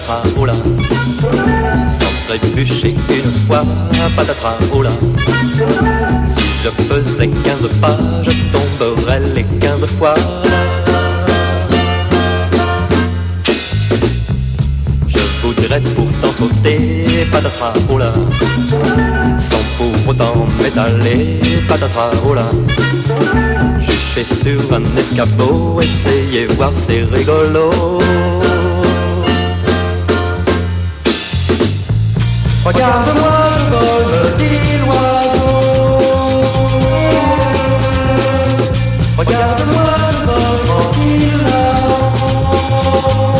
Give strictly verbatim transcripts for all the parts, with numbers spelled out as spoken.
patatras, oh là. Sans trébucher une fois, patatras, oh là. Si je faisais quinze pas, je tomberais les quinze fois. Je voudrais pourtant sauter, patatras, oh là. Sans pour autant m'étaler, patatras, oh là. Jucher sur un escabeau, essayer voir c'est rigolo. Regarde-moi, je vole, me dit l'oiseau. Regarde-moi, je vole tranquille là-haut.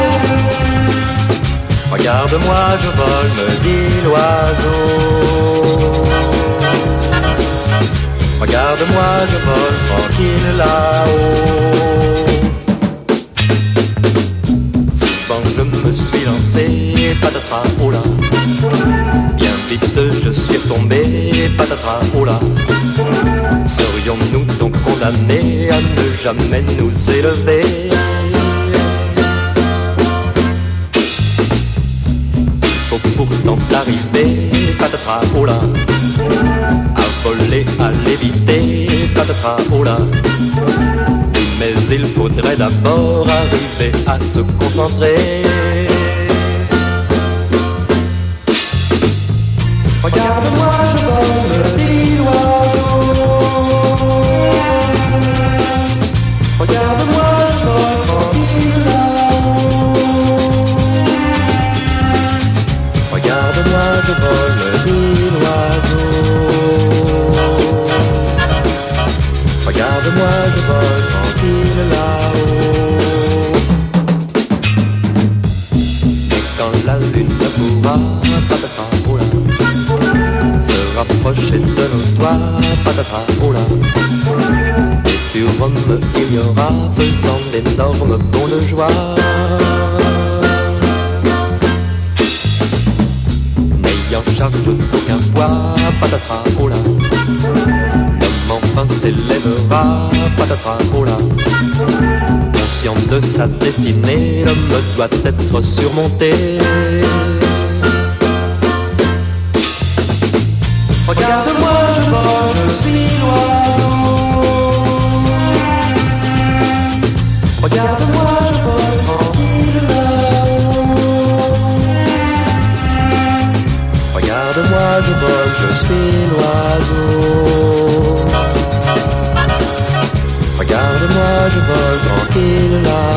Regarde-moi, je vole, me dit l'oiseau. Regarde-moi, je vole tranquille là-haut. Souvent je me suis lancé, patatras, oh là. Bien vite je suis retombé, patatras, oh là. Serions-nous donc condamnés à ne jamais nous élever? Il faut pourtant arriver, patatras, oh là. À voler, à l'éviter, patatras, oh là. Oui, mais il faudrait d'abord arriver à se concentrer. Regarde-moi, je vole, me dit l'oiseau. Regarde-moi, je vole tranquille là-haut. Regarde-moi, je vole, me dit l'oiseau. Regarde-moi, je vole tranquille là-haut. Mais quand la lune pourra, patatras, oh là, se rapprocher de nos toits, patatras, oh là. Et sur Rome il y aura, faisant d'énormes bonds de joie. N'ayant charge d'aucun poids, patatras, oh là. L'homme enfin s'élèvera, patatras, oh là. Conscient de sa destinée, l'homme doit être surmonté. Regarde-moi, je vole, je suis l'oiseau. Regarde-moi, je vole tranquille là-haut. Regarde-moi, je vole, je suis l'oiseau. Regarde-moi, je vole tranquille là-haut.